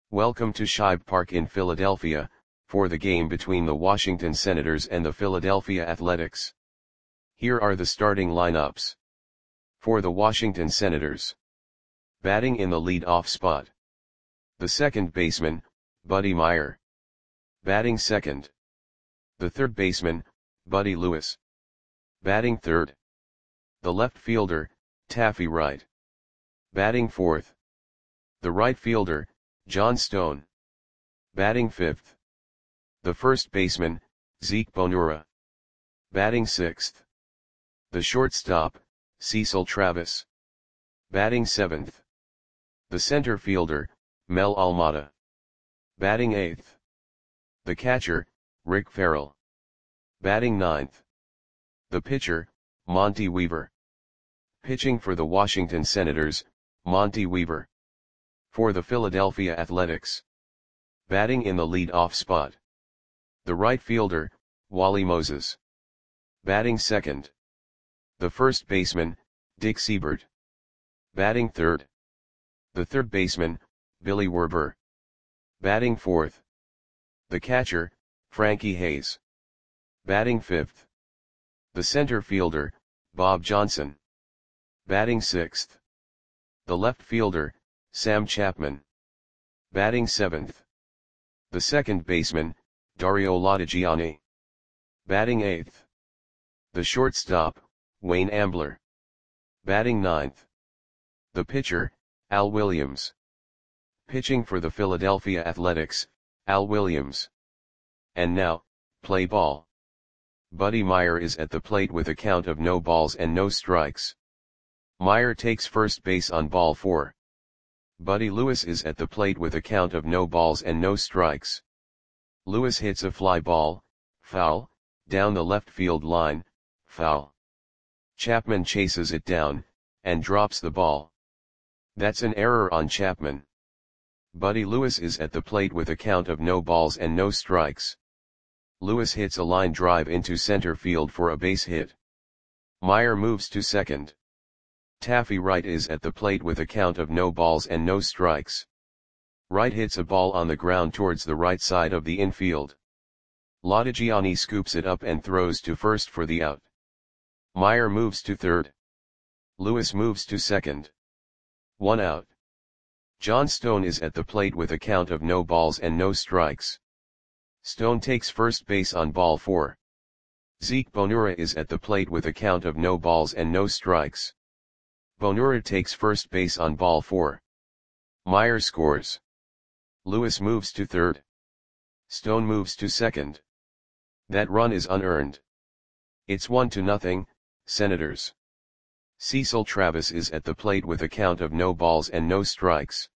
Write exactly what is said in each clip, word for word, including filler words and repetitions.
Welcome to Shibe Park in Philadelphia, for the game between the Washington Senators and the Philadelphia Athletics. Here are the starting lineups. For the Washington Senators. Batting in the lead-off spot. The second baseman, Buddy Myer. Batting second. The third baseman, Buddy Lewis. Batting third. The left fielder, Taffy Wright. Batting fourth. The right fielder, John Stone. Batting fifth. The first baseman, Zeke Bonura. Batting sixth. The shortstop, Cecil Travis. Batting seventh. The center fielder, Mel Almada. Batting eighth. The catcher, Rick Farrell. Batting ninth. The pitcher, Monty Weaver. Pitching for the Washington Senators, Monty Weaver. For the Philadelphia Athletics. Batting in the lead-off spot. The right fielder, Wally Moses. Batting second. The first baseman, Dick Siebert. Batting third. The third baseman, Billy Werber. Batting fourth. The catcher, Frankie Hayes. Batting fifth. The center fielder, Bob Johnson. Batting sixth. The left fielder, Sam Chapman. Batting seventh. The second baseman, Dario Lodigiani. Batting eighth. The shortstop, Wayne Ambler. Batting ninth. The pitcher, Al Williams. Pitching for the Philadelphia Athletics, Al Williams. And now, play ball. Buddy Myer is at the plate with a count of no balls and no strikes. Myer takes first base on ball four. Buddy Lewis is at the plate with a count of no balls and no strikes. Lewis hits a fly ball, foul, down the left field line, foul. Chapman chases it down, and drops the ball. That's an error on Chapman. Buddy Lewis is at the plate with a count of no balls and no strikes. Lewis hits a line drive into center field for a base hit. Myer moves to second. Taffy Wright is at the plate with a count of no balls and no strikes. Wright hits a ball on the ground towards the right side of the infield. Lodigiani scoops it up and throws to first for the out. Myer moves to third. Lewis moves to second. One out. John Stone is at the plate with a count of no balls and no strikes. Stone takes first base on ball four. Zeke Bonura is at the plate with a count of no balls and no strikes. Bonura takes first base on ball four. Myer scores. Lewis moves to third. Stone moves to second. That run is unearned. It's one to nothing, Senators. Cecil Travis is at the plate with a count of no balls and no strikes.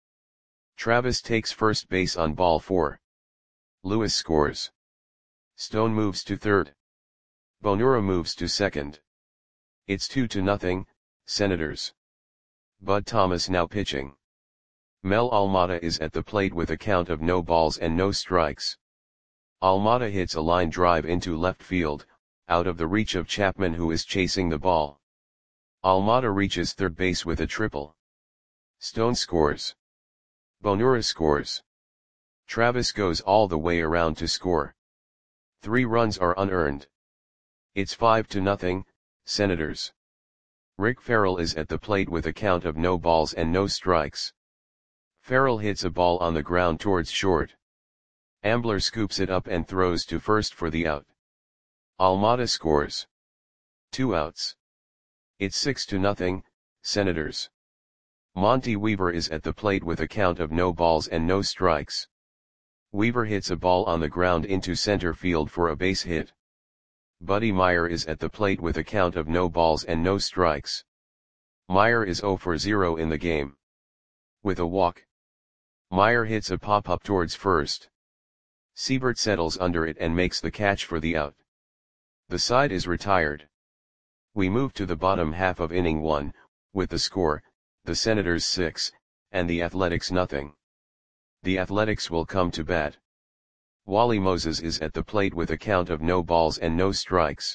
Travis takes first base on ball four. Lewis scores. Stone moves to third. Bonura moves to second. It's two to nothing, Senators. Bud Thomas now pitching. Mel Almada is at the plate with a count of no balls and no strikes. Almada hits a line drive into left field, out of the reach of Chapman who is chasing the ball. Almada reaches third base with a triple. Stone scores. Bonura scores. Travis goes all the way around to score. Three runs are unearned. It's five to nothing, Senators. Rick Farrell is at the plate with a count of no balls and no strikes. Farrell hits a ball on the ground towards short. Ambler scoops it up and throws to first for the out. Almada scores. Two outs. It's six to nothing, Senators. Monty Weaver is at the plate with a count of no balls and no strikes. Weaver hits a ball on the ground into center field for a base hit. Buddy Myer is at the plate with a count of no balls and no strikes. Myer is zero for zero in the game. With a walk. Myer hits a pop-up towards first. Siebert settles under it and makes the catch for the out. The side is retired. We move to the bottom half of inning one, with the score, the Senators six, and the Athletics nothing. The Athletics will come to bat. Wally Moses is at the plate with a count of no balls and no strikes.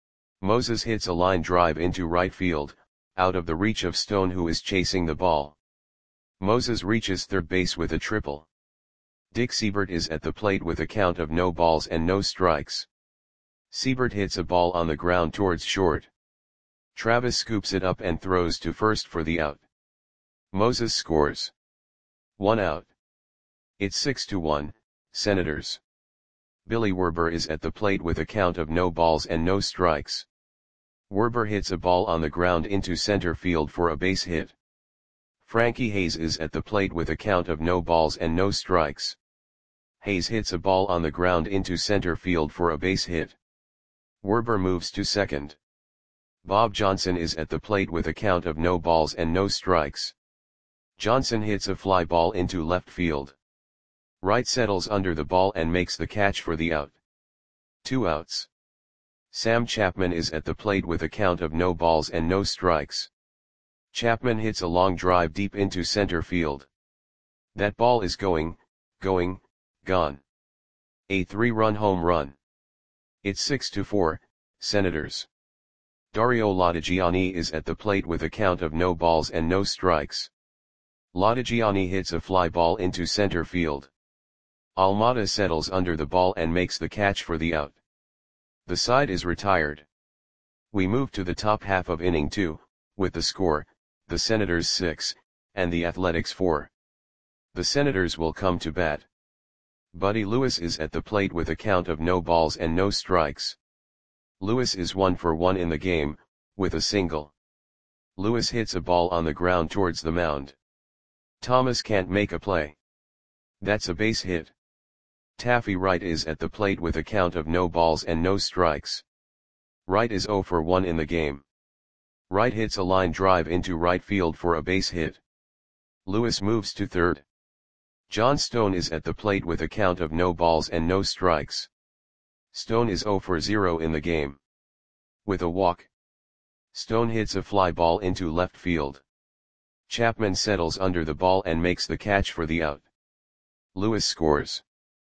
Moses hits a line drive into right field, out of the reach of Stone who is chasing the ball. Moses reaches third base with a triple. Dick Seibert is at the plate with a count of no balls and no strikes. Seibert hits a ball on the ground towards short. Travis scoops it up and throws to first for the out. Moses scores. One out. It's six to one, Senators. Billy Werber is at the plate with a count of no balls and no strikes. Werber hits a ball on the ground into center field for a base hit. Frankie Hayes is at the plate with a count of no balls and no strikes. Hayes hits a ball on the ground into center field for a base hit. Werber moves to second. Bob Johnson is at the plate with a count of no balls and no strikes. Johnson hits a fly ball into left field. Wright settles under the ball and makes the catch for the out. Two outs. Sam Chapman is at the plate with a count of no balls and no strikes. Chapman hits a long drive deep into center field. That ball is going, going, gone. A three-run home run. It's six to four, Senators. Dario Latigiani is at the plate with a count of no balls and no strikes. Latigiani hits a fly ball into center field. Almada settles under the ball and makes the catch for the out. The side is retired. We move to the top half of inning two, with the score, the Senators six, and the Athletics four. The Senators will come to bat. Buddy Lewis is at the plate with a count of no balls and no strikes. Lewis is one for one in the game, with a single. Lewis hits a ball on the ground towards the mound. Thomas can't make a play. That's a base hit. Taffy Wright is at the plate with a count of no balls and no strikes. Wright is zero for one in the game. Wright hits a line drive into right field for a base hit. Lewis moves to third. John Stone is at the plate with a count of no balls and no strikes. Stone is zero for zero in the game. With a walk. Stone hits a fly ball into left field. Chapman settles under the ball and makes the catch for the out. Lewis scores.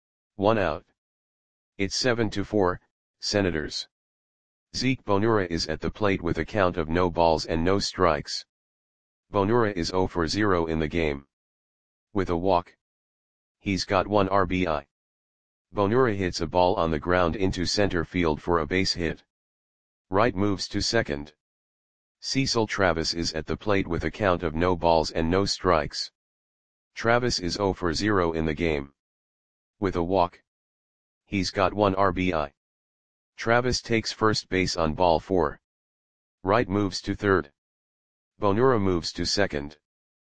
One out. It's seven to four, Senators. Zeke Bonura is at the plate with a count of no balls and no strikes. Bonura is zero for zero in the game. With a walk. He's got one R B I. Bonura hits a ball on the ground into center field for a base hit. Wright moves to second. Cecil Travis is at the plate with a count of no balls and no strikes. Travis is zero for zero in the game. With a walk. He's got one R B I. Travis takes first base on ball four. Wright moves to third. Bonura moves to second.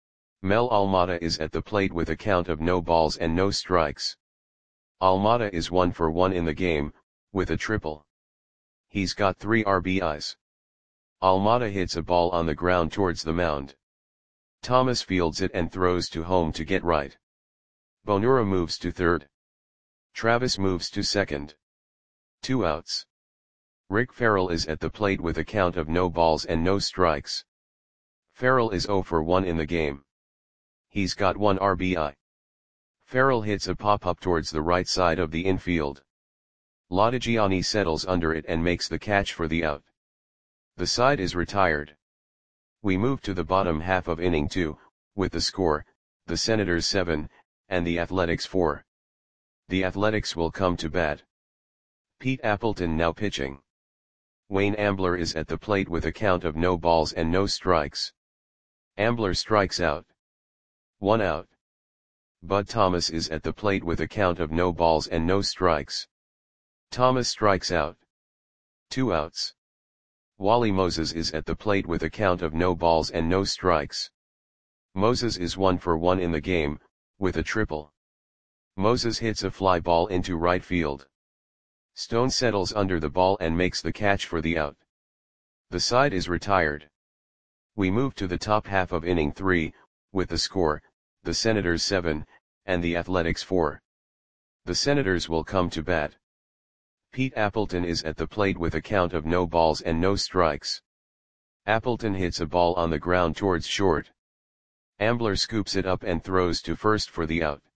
Mel Almada is at the plate with a count of no balls and no strikes. Almada is one for one in the game, with a triple. He's got three R B Is. Almada hits a ball on the ground towards the mound. Thomas fields it and throws to home to get Wright. Bonura moves to third. Travis moves to second. Two outs. Rick Farrell is at the plate with a count of no balls and no strikes. Farrell is zero for one in the game. He's got one R B I. Farrell hits a pop-up towards the right side of the infield. Latigiani settles under it and makes the catch for the out. The side is retired. We move to the bottom half of inning two, with the score, the Senators seven, and the Athletics four. The Athletics will come to bat. Pete Appleton now pitching. Wayne Ambler is at the plate with a count of no balls and no strikes. Ambler strikes out. One out. Bud Thomas is at the plate with a count of no balls and no strikes. Thomas strikes out. Two outs. Wally Moses is at the plate with a count of no balls and no strikes. Moses is one for one in the game, with a triple. Moses hits a fly ball into right field. Stone settles under the ball and makes the catch for the out. The side is retired. We move to the top half of inning three, with the score, the Senators seven, and the Athletics four. The Senators will come to bat. Pete Appleton is at the plate with a count of no balls and no strikes. Appleton hits a ball on the ground towards short. Ambler scoops it up and throws to first for the out.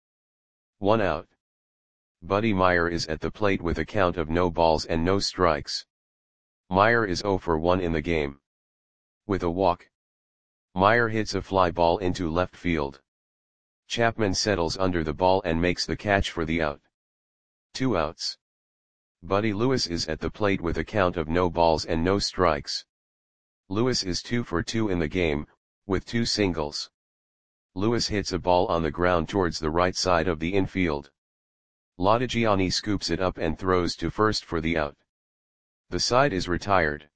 One out. Buddy Meyer is at the plate with a count of no balls and no strikes. Meyer is zero for one in the game. With a walk. Meyer hits a fly ball into left field. Chapman settles under the ball and makes the catch for the out. Two outs. Buddy Lewis is at the plate with a count of no balls and no strikes. Lewis is two for two in the game, with two singles. Lewis hits a ball on the ground towards the right side of the infield. Lodigiani scoops it up and throws to first for the out. The side is retired.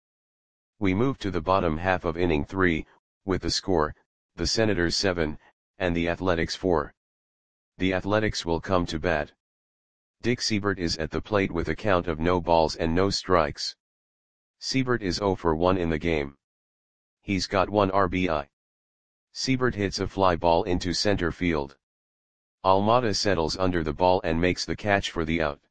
We move to the bottom half of inning three, with the score, the Senators seven, and the Athletics four. The Athletics will come to bat. Dick Seibert is at the plate with a count of no balls and no strikes. Seibert is oh for one in the game. He's got one R B I. Seibert hits a fly ball into center field. Almada settles under the ball and makes the catch for the out.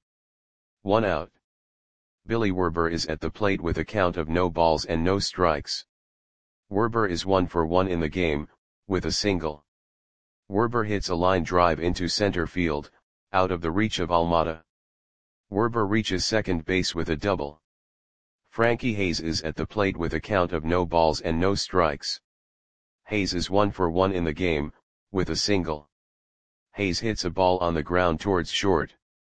One out. Billy Werber is at the plate with a count of no balls and no strikes. Werber is one for one in the game, with a single. Werber hits a line drive into center field, out of the reach of Almada. Werber reaches second base with a double. Frankie Hayes is at the plate with a count of no balls and no strikes. Hayes is one for one in the game, with a single. Hayes hits a ball on the ground towards short.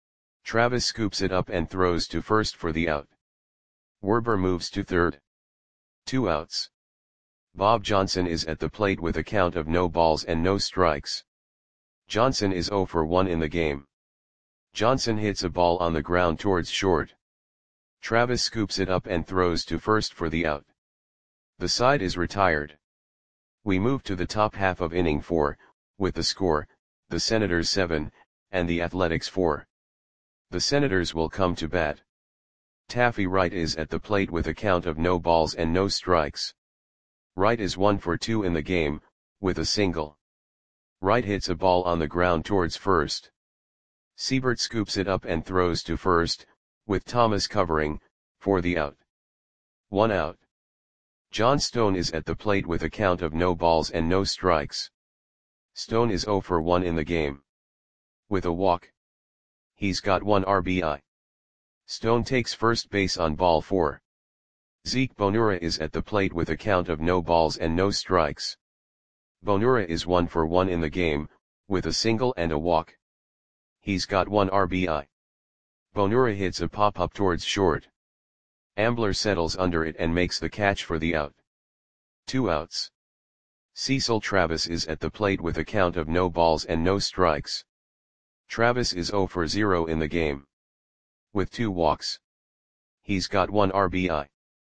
Travis scoops it up and throws to first for the out. Werber moves to third. Two outs. Bob Johnson is at the plate with a count of no balls and no strikes. Johnson is oh for one in the game. Johnson hits a ball on the ground towards short. Travis scoops it up and throws to first for the out. The side is retired. We move to the top half of inning four, with the score, the Senators seven, and the Athletics four. The Senators will come to bat. Taffy Wright is at the plate with a count of no balls and no strikes. Wright is one for two in the game, with a single. Wright hits a ball on the ground towards first. Seibert scoops it up and throws to first, with Thomas covering, for the out. One out. John Stone is at the plate with a count of no balls and no strikes. Stone is oh for one in the game. With a walk. He's got one R B I. Stone takes first base on ball four. Zeke Bonura is at the plate with a count of no balls and no strikes. Bonura is one for one in the game, with a single and a walk. He's got one R B I. Bonura hits a pop-up towards short. Ambler settles under it and makes the catch for the out. Two outs. Cecil Travis is at the plate with a count of no balls and no strikes. Travis is oh for zero in the game. With two walks. He's got one R B I.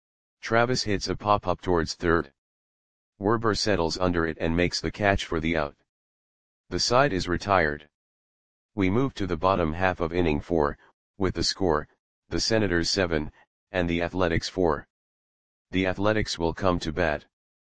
Travis hits a pop-up towards third. Werber settles under it and makes the catch for the out. The side is retired. We move to the bottom half of inning four, with the score, the Senators seven, and the Athletics four. The Athletics will come to bat.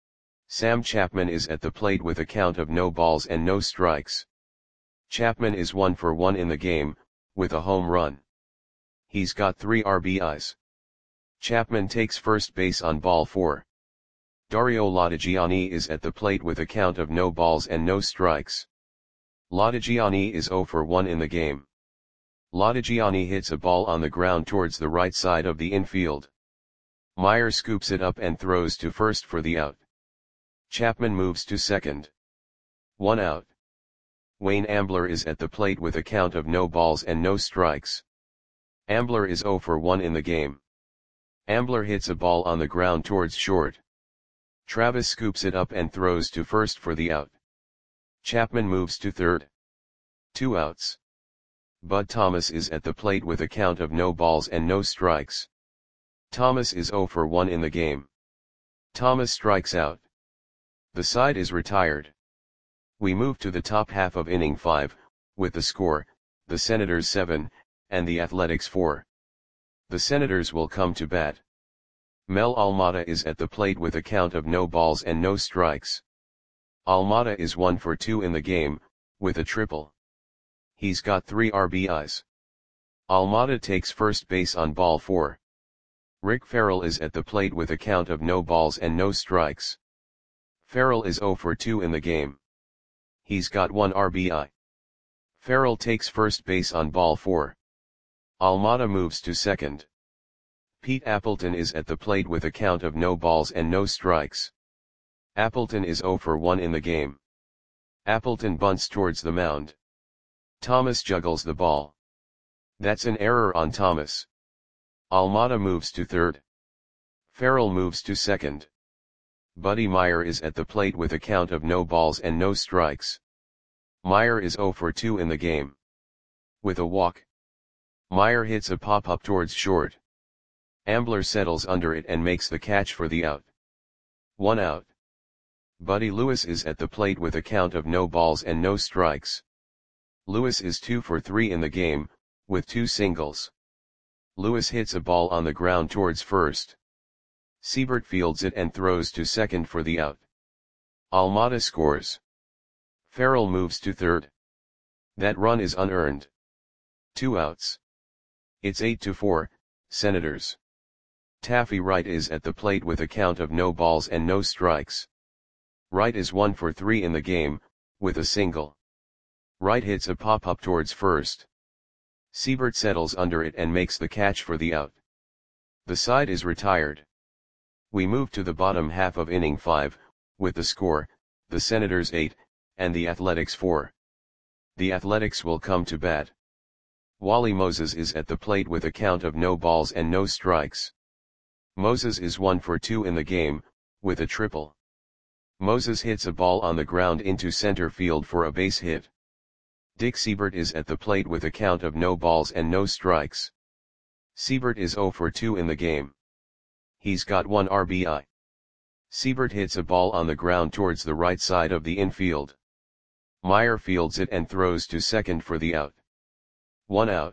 Sam Chapman is at the plate with a count of no balls and no strikes. Chapman is one for one in the game, with a home run. He's got three R B Is. Chapman takes first base on ball four. Dario Lodigiani is at the plate with a count of no balls and no strikes. Lodigiani is oh for one in the game. Lodigiani hits a ball on the ground towards the right side of the infield. Meyer scoops it up and throws to first for the out. Chapman moves to second. One out. Wayne Ambler is at the plate with a count of no balls and no strikes. Ambler is oh for one in the game. Ambler hits a ball on the ground towards short. Travis scoops it up and throws to first for the out. Chapman moves to third. Two outs. Bud Thomas is at the plate with a count of no balls and no strikes. Thomas is oh for one in the game. Thomas strikes out. The side is retired. We move to the top half of inning five, with the score, the Senators seven, and the Athletics four. The Senators will come to bat. Mel Almada is at the plate with a count of no balls and no strikes. Almada is one for two in the game, with a triple. He's got three R B Is. Almada takes first base on ball four. Rick Farrell is at the plate with a count of no balls and no strikes. Farrell is oh for two in the game. He's got one R B I. Farrell takes first base on ball four. Almada moves to second. Pete Appleton is at the plate with a count of no balls and no strikes. Appleton is oh for one in the game. Appleton bunts towards the mound. Thomas juggles the ball. That's an error on Thomas. Almada moves to third. Farrell moves to second. Buddy Meyer is at the plate with a count of no balls and no strikes. Meyer is zero for two in the game. With a walk. Meyer hits a pop-up towards short. Ambler settles under it and makes the catch for the out. One out. Buddy Lewis is at the plate with a count of no balls and no strikes. Lewis is two for three in the game, with two singles. Lewis hits a ball on the ground towards first. Siebert fields it and throws to second for the out. Almada scores. Farrell moves to third. That run is unearned. Two outs. It's eight to four, Senators. Taffy Wright is at the plate with a count of no balls and no strikes. Wright is one for three in the game, with a single. Wright hits a pop-up towards first. Siebert settles under it and makes the catch for the out. The side is retired. We move to the bottom half of inning five, with the score, the Senators eight, and the Athletics four. The Athletics will come to bat. Wally Moses is at the plate with a count of no balls and no strikes. Moses is one for two in the game, with a triple. Moses hits a ball on the ground into center field for a base hit. Dick Siebert is at the plate with a count of no balls and no strikes. Siebert is zero for two in the game. He's got one R B I. Siebert hits a ball on the ground towards the right side of the infield. Meyer fields it and throws to second for the out. One out.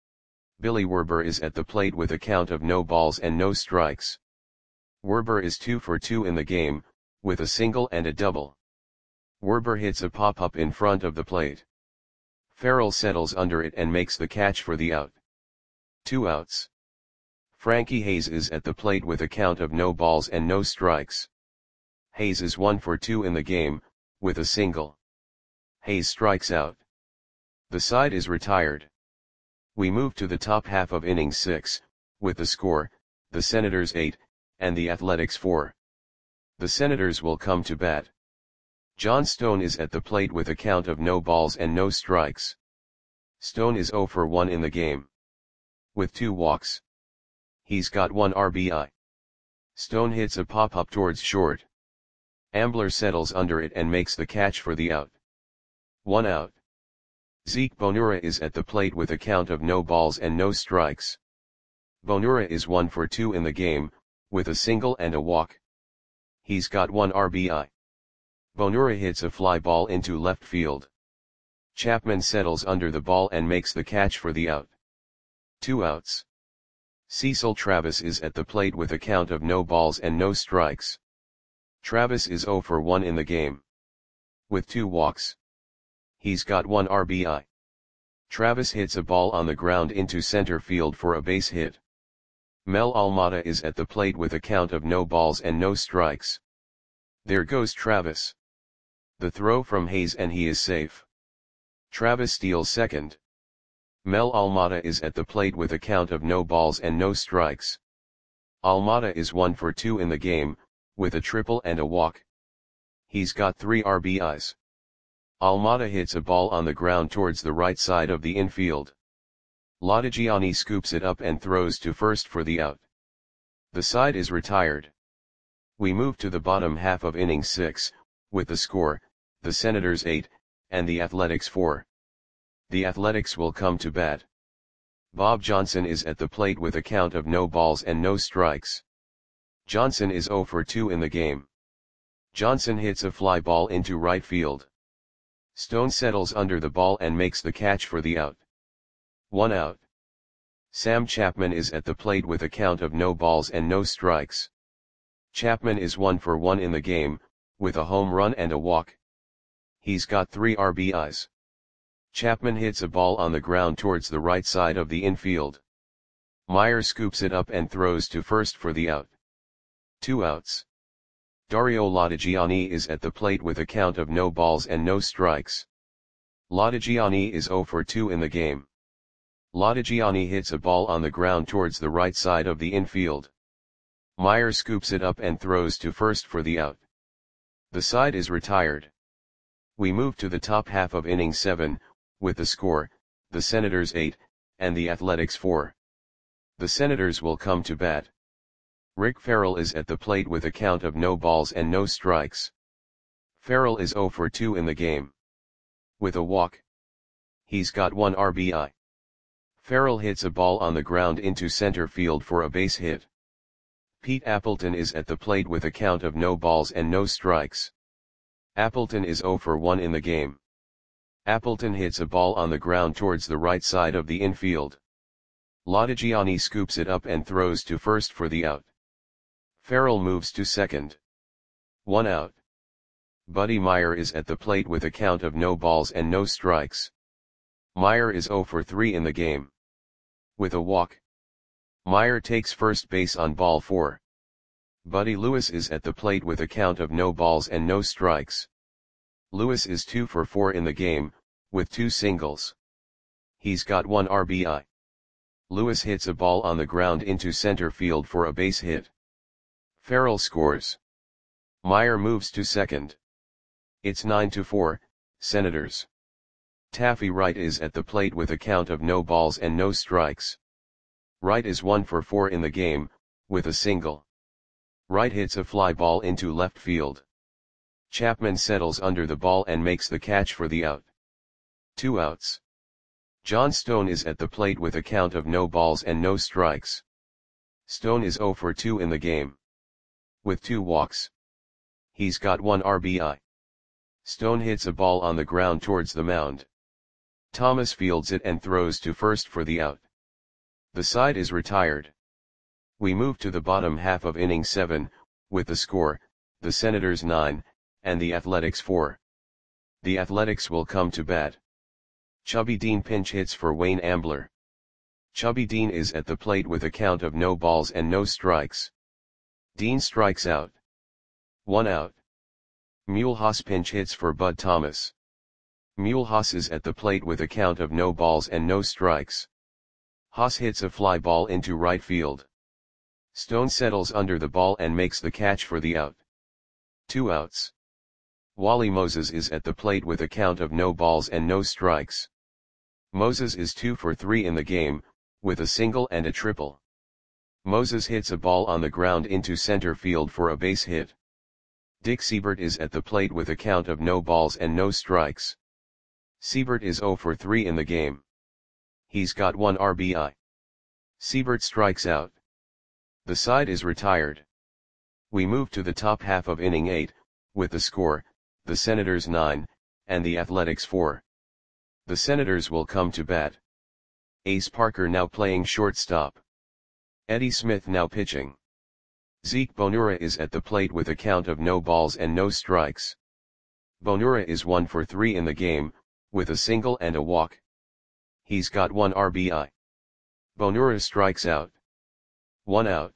Billy Werber is at the plate with a count of no balls and no strikes. Werber is two for two in the game, with a single and a double. Werber hits a pop-up in front of the plate. Farrell settles under it and makes the catch for the out. Two outs. Frankie Hayes is at the plate with a count of no balls and no strikes. Hayes is one for two in the game, with a single. Hayes strikes out. The side is retired. We move to the top half of inning six, with the score, the Senators eight, and the Athletics four. The Senators will come to bat. John Stone is at the plate with a count of no balls and no strikes. Stone is zero for one in the game. With two walks. He's got one R B I. Stone hits a pop-up towards short. Ambler settles under it and makes the catch for the out. One out. Zeke Bonura is at the plate with a count of no balls and no strikes. Bonura is one for two in the game, with a single and a walk. He's got one R B I. Bonura hits a fly ball into left field. Chapman settles under the ball and makes the catch for the out. Two outs. Cecil Travis is at the plate with a count of no balls and no strikes. Travis is zero for one in the game. With two walks. He's got one R B I. Travis hits a ball on the ground into center field for a base hit. Mel Almada is at the plate with a count of no balls and no strikes. There goes Travis. The throw from Hayes and he is safe. Travis steals second. Mel Almada is at the plate with a count of no balls and no strikes. Almada is one for two in the game, with a triple and a walk. He's got three R B Is. Almada hits a ball on the ground towards the right side of the infield. Lodigiani scoops it up and throws to first for the out. The side is retired. We move to the bottom half of inning six, with the score, the Senators eight, and the Athletics four. The Athletics will come to bat. Bob Johnson is at the plate with a count of no balls and no strikes. Johnson is zero for two in the game. Johnson hits a fly ball into right field. Stone settles under the ball and makes the catch for the out. One out. Sam Chapman is at the plate with a count of no balls and no strikes. Chapman is one for one in the game, with a home run and a walk. He's got three R B Is. Chapman hits a ball on the ground towards the right side of the infield. Meyer scoops it up and throws to first for the out. Two outs. Dario Lodigiani is at the plate with a count of no balls and no strikes. Lodigiani is zero for two in the game. Lodigiani hits a ball on the ground towards the right side of the infield. Meyer scoops it up and throws to first for the out. The side is retired. We move to the top half of inning seven, with the score, the Senators eight, and the Athletics four. The Senators will come to bat. Rick Farrell is at the plate with a count of no balls and no strikes. Farrell is oh for two in the game. With a walk. He's got one R B I. Farrell hits a ball on the ground into center field for a base hit. Pete Appleton is at the plate with a count of no balls and no strikes. Appleton is oh for one in the game. Appleton hits a ball on the ground towards the right side of the infield. Lodigiani scoops it up and throws to first for the out. Farrell moves to second. One out. Buddy Meyer is at the plate with a count of no balls and no strikes. Meyer is oh for three in the game. With a walk. Meyer takes first base on ball four. Buddy Lewis is at the plate with a count of no balls and no strikes. Lewis is two for four in the game, with two singles. He's got one R B I. Lewis hits a ball on the ground into center field for a base hit. Farrell scores. Meyer moves to second. It's nine to four, Senators. Taffy Wright is at the plate with a count of no balls and no strikes. Wright is one for four in the game, with a single. Wright hits a fly ball into left field. Chapman settles under the ball and makes the catch for the out. Two outs. John Stone is at the plate with a count of no balls and no strikes. Stone is oh for two in the game. With two walks. He's got one R B I. Stone hits a ball on the ground towards the mound. Thomas fields it and throws to first for the out. The side is retired. We move to the bottom half of inning seven, with the score, the Senators nine, and the Athletics four. The Athletics will come to bat. Chubby Dean pinch hits for Wayne Ambler. Chubby Dean is at the plate with a count of no balls and no strikes. Dean strikes out. One out. Mulhouse pinch hits for Bud Thomas. Mulhouse is at the plate with a count of no balls and no strikes. Haas hits a fly ball into right field. Stone settles under the ball and makes the catch for the out. Two outs. Wally Moses is at the plate with a count of no balls and no strikes. Moses is two for three in the game, with a single and a triple. Moses hits a ball on the ground into center field for a base hit. Dick Seibert is at the plate with a count of no balls and no strikes. Seibert is oh for three in the game. He's got one R B I. Seibert strikes out. The side is retired. We move to the top half of inning eight, with the score, the Senators nine, and the Athletics four. The Senators will come to bat. Ace Parker now playing shortstop. Eddie Smith now pitching. Zeke Bonura is at the plate with a count of no balls and no strikes. Bonura is one for three in the game, with a single and a walk. He's got one R B I. Bonura strikes out. One out.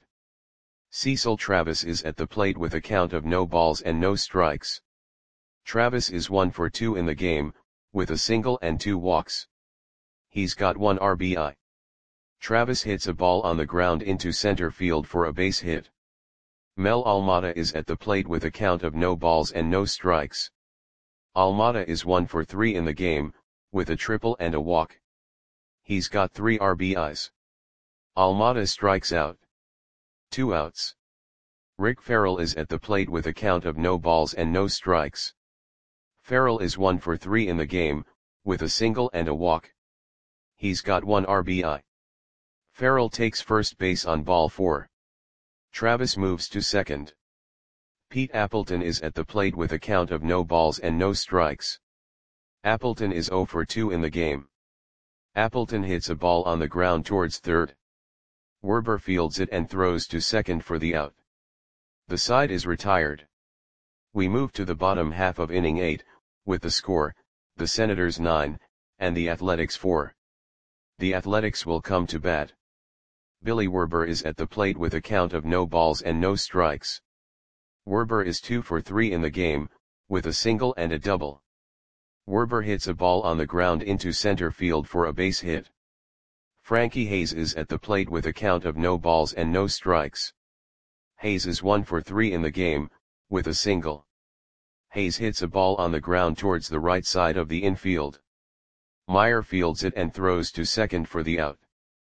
Cecil Travis is at the plate with a count of no balls and no strikes. Travis is one for two in the game, with a single and two walks. He's got one R B I. Travis hits a ball on the ground into center field for a base hit. Mel Almada is at the plate with a count of no balls and no strikes. Almada is one for three in the game, with a triple and a walk. He's got three R B Is. Almada strikes out. Two outs. Rick Farrell is at the plate with a count of no balls and no strikes. Farrell is one for three in the game, with a single and a walk. He's got one R B I. Farrell takes first base on ball four. Travis moves to second. Pete Appleton is at the plate with a count of no balls and no strikes. Appleton is oh for two in the game. Appleton hits a ball on the ground towards third. Werber fields it and throws to second for the out. The side is retired. We move to the bottom half of inning eight, with the score, the Senators nine, and the Athletics four. The Athletics will come to bat. Billy Werber is at the plate with a count of no balls and no strikes. Werber is two for three in the game, with a single and a double. Werber hits a ball on the ground into center field for a base hit. Frankie Hayes is at the plate with a count of no balls and no strikes. Hayes is one for three in the game, with a single. Hayes hits a ball on the ground towards the right side of the infield. Meyer fields it and throws to second for the out.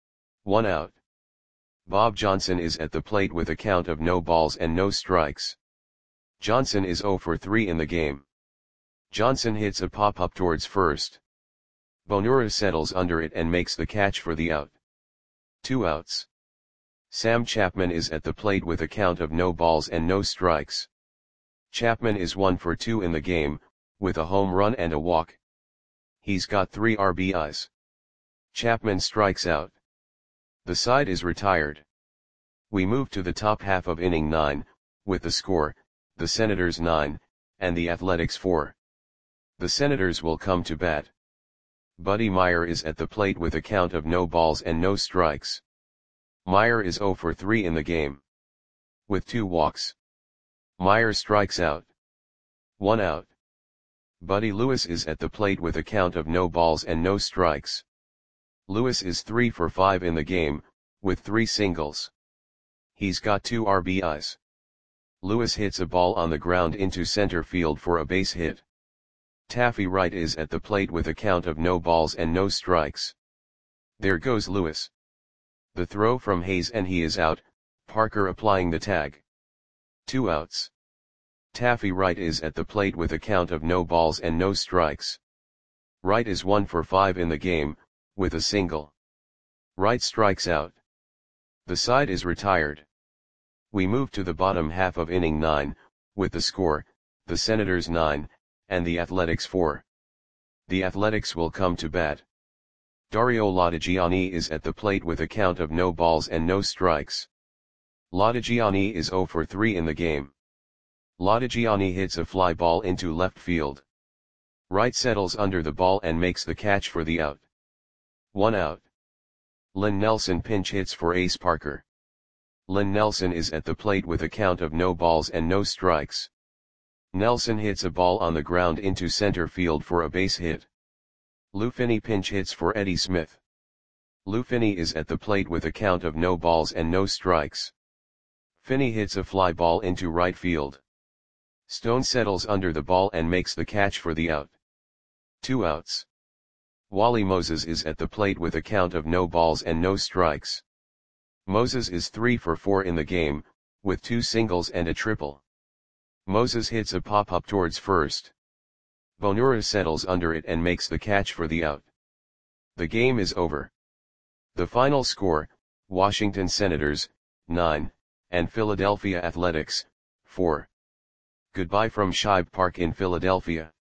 One out. Bob Johnson is at the plate with a count of no balls and no strikes. Johnson is zero for three in the game. Johnson hits a pop-up towards first. Bonura settles under it and makes the catch for the out. Two outs. Sam Chapman is at the plate with a count of no balls and no strikes. Chapman is one for two in the game, with a home run and a walk. He's got three R B Is. Chapman strikes out. The side is retired. We move to the top half of inning nine, with the score, the Senators nine, and the Athletics four. The Senators will come to bat. Buddy Meyer is at the plate with a count of no balls and no strikes. Meyer is zero for three in the game. With two walks. Meyer strikes out. One out. Buddy Lewis is at the plate with a count of no balls and no strikes. Lewis is three for five in the game, with three singles. He's got two R B Is. Lewis hits a ball on the ground into center field for a base hit. Taffy Wright is at the plate with a count of no balls and no strikes. There goes Lewis. The throw from Hayes and he is out, Parker applying the tag. Two outs. Taffy Wright is at the plate with a count of no balls and no strikes. Wright is one for five in the game, with a single. Wright strikes out. The side is retired. We move to the bottom half of inning nine, with the score, the Senators nine, and the Athletics four. The Athletics will come to bat. Dario Latigiani is at the plate with a count of no balls and no strikes. Latigiani is zero for three in the game. Latigiani hits a fly ball into left field. Wright settles under the ball and makes the catch for the out. One out. Lynn Nelson pinch hits for Ace Parker. Lynn Nelson is at the plate with a count of no balls and no strikes. Nelson hits a ball on the ground into center field for a base hit. Lou Finney pinch hits for Eddie Smith. Lou Finney is at the plate with a count of no balls and no strikes. Finney hits a fly ball into right field. Stone settles under the ball and makes the catch for the out. Two outs. Wally Moses is at the plate with a count of no balls and no strikes. Moses is three for four in the game, with two singles and a triple. Moses hits a pop-up towards first. Bonura settles under it and makes the catch for the out. The game is over. The final score, Washington Senators, nine, and Philadelphia Athletics, four. Goodbye from Shibe Park in Philadelphia.